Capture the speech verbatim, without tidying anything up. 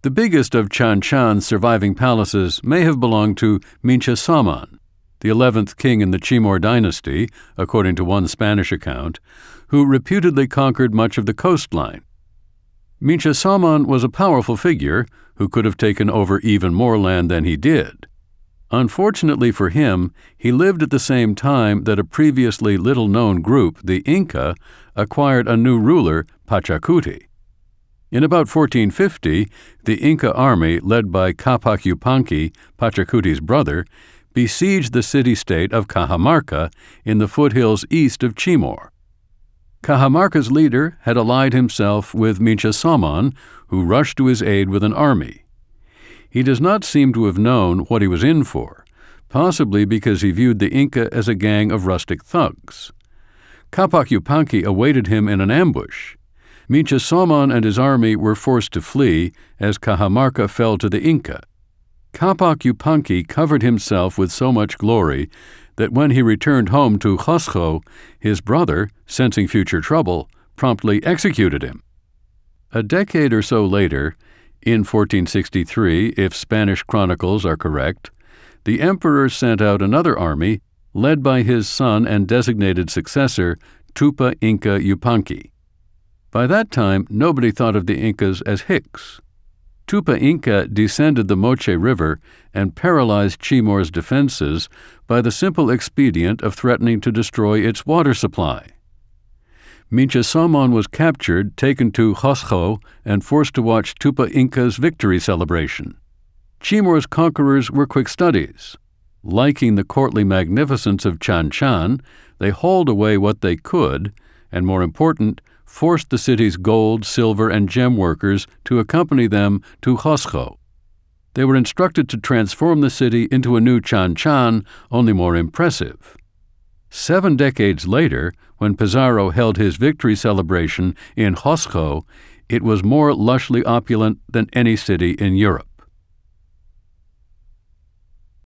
The biggest of Chan Chan's surviving palaces may have belonged to Mincha Saman, the eleventh king in the Timur dynasty, according to one Spanish account, who reputedly conquered much of the coastline. Mincha Saman was a powerful figure who could have taken over even more land than he did. Unfortunately for him, he lived at the same time that a previously little-known group, the Inca, acquired a new ruler, Pachacuti. In about fourteen fifty, the Inca army, led by Capac Yupanqui, Pachacuti's brother, besieged the city-state of Cajamarca in the foothills east of Timor. Cajamarca's leader had allied himself with Mincha Saman, who rushed to his aid with an army. He does not seem to have known what he was in for, possibly because he viewed the Inca as a gang of rustic thugs. Capac Yupanqui awaited him in an ambush. Mincha Saman and his army were forced to flee as Cajamarca fell to the Inca. Capac Yupanqui covered himself with so much glory that when he returned home to Cusco, his brother, sensing future trouble, promptly executed him. A decade or so later, in fourteen sixty-three, if Spanish chronicles are correct, the emperor sent out another army led by his son and designated successor, Tupa Inca Yupanqui. By that time, nobody thought of the Incas as Hicks. Tupa Inca descended the Moche River and paralyzed Timor's defenses by the simple expedient of threatening to destroy its water supply. Mincha Saman was captured, taken to Cusco, and forced to watch Tupa Inca's victory celebration. Timor's conquerors were quick studies. Liking the courtly magnificence of Chan Chan, they hauled away what they could, and more important, forced the city's gold, silver, and gem workers to accompany them to Cusco. They were instructed to transform the city into a new Chan Chan, only more impressive. Seven decades later, when Pizarro held his victory celebration in Cusco, it was more lushly opulent than any city in Europe.